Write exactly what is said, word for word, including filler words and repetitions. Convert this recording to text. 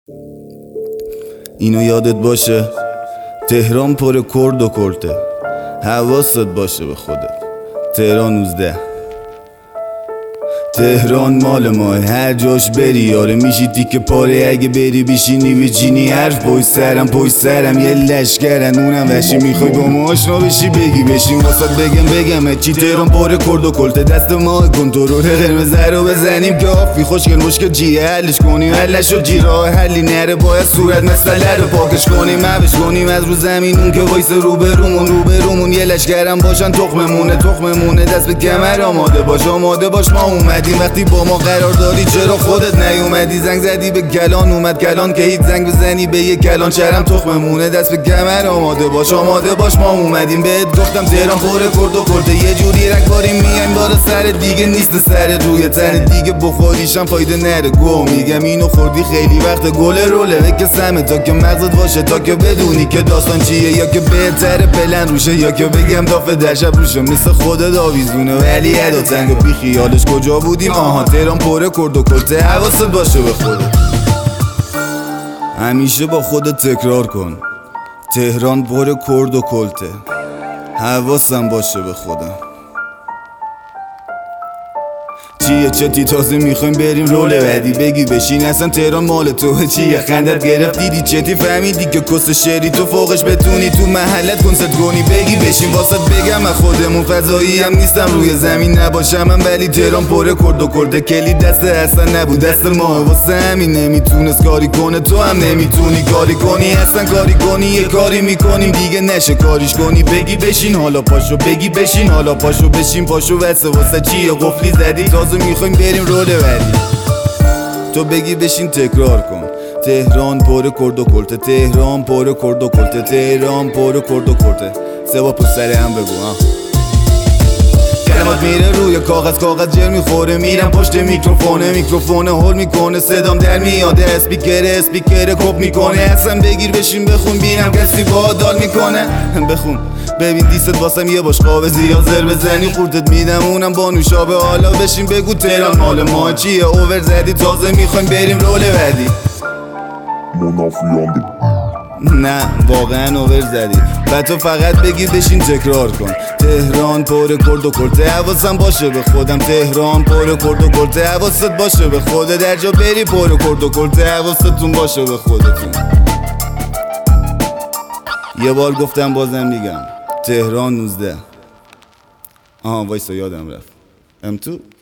اینو یادت باشه تهران پر کرد و کرته، حواست باشه به خودت. تهران نوزده تهران مال ماه، هر جاش بری یاره میشی تیکه پاره. اگه بری بشینی به چینی حرف پای سرم پای سرم یه لشکرن اونم وشی. میخوای با ما آشنا بشی بگی بشین واسات بگم بگم چی. تهران پر کرد و کلته، دست ما کنترل قرمز رو بزنیم که آفی خوشگل مشکل جیه حلش کنیم. حلش و جی راه حلی نره باید صورت مسئله رو پاکش کنیم. مبش کنیم از رو زمین اون که وایس رو به رومون رو به رومون. یه لشکرم باشن تخممونه تخممونه. دست به کمر آماده باش آماده باش ما اومدیم. وقتی با ما قرار داری چرا خودت نیومدی؟ زنگ زدی به کلان اومد کلان که هیچ زنگ بزنی به یه کلان. شرم تخممونه دست به کمر آماده باش آماده باش ما اومدیم. بهت گفتم تهران پر کرد و کرده، یه جوری رگباریم میایم بالا سر دیگه نیست سر روی تن دیگه بخوریشم فایده نره. گو میگم اینو خوردی خیلی وقت گل روله بکسمه تا که مغزت باشه تا که بدونی که داستان چیه یا که بهتره پلن روشه یا که بگم دافه در شب روشه. مثل خودت آویزونه ولی ادا تنگ و بی خیالش کجا بودیم. آها تهران پر کرد و کلته، حواست باشه به خودت. همیشه با خودت تکرار کن تهران پر کرد و کلته، حواسم باشه به خودم. چیه چتی تازه میخوایم بریم رول بعدی بگی بشین اصلا تهران مال توه. چیه خندت گرفت دیدی چتی فهمیدی که کس شعری تو فوقش بتونی تو محلت کنست کنی. بگی بشین واسط بگم من خودمون فضایی هم نیستم روی زمین نباشم من، ولی تهران پر کرد و کرده کلید دست اصلا نبود دست ما. واسه همین نمیتونست کاری کنه تو هم نمیتونی کاری کنی. اصلا کاری کنی یه کاری میکنیم دیگه نشه کاریش کنی. بگی بشین حالا پاشو بگی بشین حالا پاشو بشین پاشو واسه واسه چیه قفلی زدی تازه میخوایم بریم رول بعدی. تو بگی بشین تکرار کن تهران پر کرد و کلته، تهران پر کرد و کلته، تهران پر کرد و کلته. سه با پسر هم بگو ها. کلمات میره روی کاغذ کاغذ جر میخوره میرم پشت میکروفونه میکروفونه هول میکنه صدام در میاد اسپیکر اسپیکر کپ میکنه. اصلا بگیر بشین بخون بینم کسی با دال میکنه. بخون ببین دیست واسم یه باش قابضی یا زر بزنی خوردت میدم اونم با نوشابه. حالا بشین بگو تهران مال ما چیه اوور زدی تازه میخوایم بریم رول بعدی. منافیان نه واقعا اوور زدی و تو فقط بگی بشین تکرار کن تهران پر کرد و کلته، حواسم باشه به خودم. تهران پر کرد و کلته، حواست باشه به خودت. در جا بری پر کرد و کلته، حواستون باشه به خودتون. یه بار گفتم بازم میگم تهران نوزده. آها وایسا یادم رفت ام تو